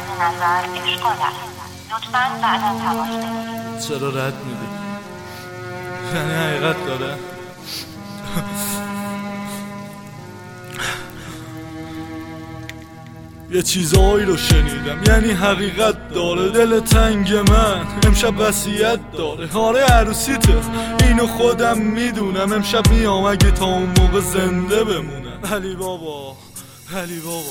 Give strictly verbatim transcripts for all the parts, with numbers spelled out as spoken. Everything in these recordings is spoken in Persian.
نظر اشغال است. لطفاً بعدا تماس بگیرید. چرا رد میدی؟ یعنی حقیقت داره؟ یه چیزایی رو شنیدم یعنی حقیقت داره. دل تنگ من امشب وصیت داره. آره عروسیته اینو خودم میدونم. امشب میام اگه تا اون موقع زنده بمونم. علی بابا علی بابا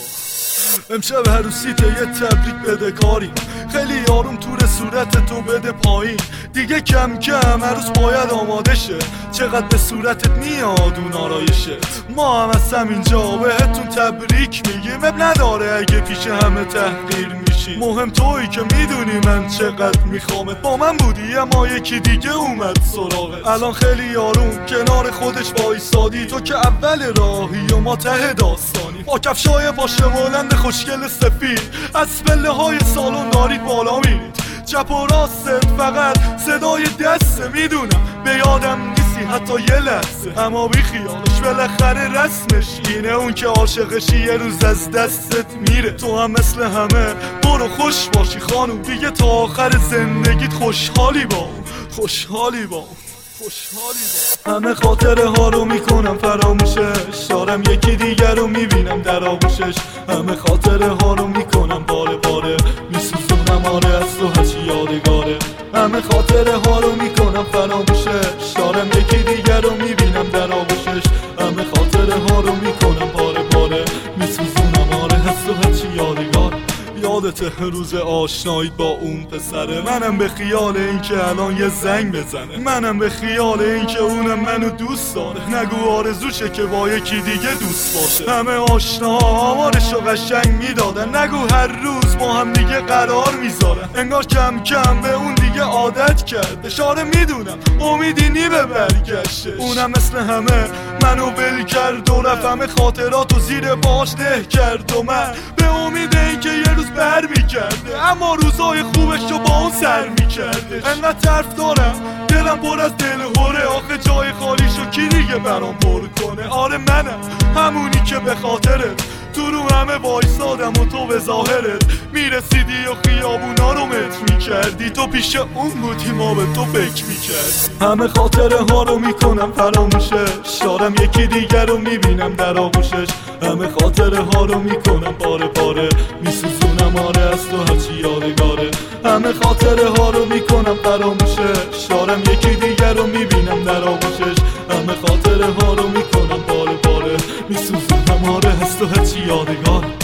امشب عروسیته یه تبریک بده کاریم. خیلی آروم تور صورت تو بده پایین. دیگه کم کم عروس باید آماده شه. چقدر به صورتت میاد اون آرایشه. ما هم از همینجا بهتون تبریک میگیم. اب نداره اگه پیش همه تحقیر میشی. مهم تویی که میدونی من چقدر میخوامت. با من بودی اما یکی دیگه اومد سراغت. الان خیلی آروم کنار خودش وایسادی. تو که اول راهی و ما ته داستانی. با کفشای پاشنه بلند خوشگل سفید از پله های سالن دارید بالا میرید. چپ و راستت فقط صدای دسته. میدونم به یادم نیستی حتی یه لحظه، اما بی خیالش بالاخره رسمش اینه. اون که عاشقشی یه روز از دستت میره. تو هم مثل همه برو خوش باشی خانوم. دیگه تا آخر زندگیت خوشحالی با اون. خوشحالی با اون. خوشحالی با همه خاطره ها رو میکنم فراموشش. دارم یکی دیگر رو میبینم در آغوشش. همه خاطره ها رو میکنم باره باره. میسوزونم آره از تو هرچی یادگاره. همه خاطره ها رو میکنم فراموشش. دارم یکی دیگر رو میبینم در آغوشش. همه خاطره ها رو میکنم باره باره. میسوزونم آره از تو هرچی یادگاره. یادت روز آشنایی با اون پسره. منم به خیال این که الان یه زنگ بزنه. منم به خیال این که اونم منو دوست داره. نگو آرزوشه که با یکی دیگه دوست باشه. همه آشناها آمارشو قشنگ میدادن. نگو هر روز با هم دیگه قرار میذارن. انگار کم کم به اون دیگه عادت کرده. شاره میدونم امیدی نی به برگشتش. اونم مثل همه منو ول کرد و رفت. همه خاطراتو زیر باش ده کرد و من به امید این که یه روز بر میکرده. اما روزای خوبش رو با اون سر میکرده. انقدر طرف دارم دلم پر از دل هوره. آخه جای خالیشو کی دیگه برام پر کنه. آره منم همونی که به خاطرت تو رو همه وایسادم و تو به ظاهرت میرسیدی و خیابونا رو متر میکردی. تو پیش اون بودی ما به تو فکر میکردی. همه خاطره ها رو میکنم فراموشش. دارم یکی دیگر رو میبینم در آغوشش. همه خاطره ها رو میکنم باره باره. میسوزونم آره از تو هرچی یادگاره. همه خاطره ها رو میکنم فراموشش. دارم یکی دیگر رو میبینم در آغوشش. همه خاطره ها رو میکنم باره باره. میسوزونم آره از تو هرچی یادگاره.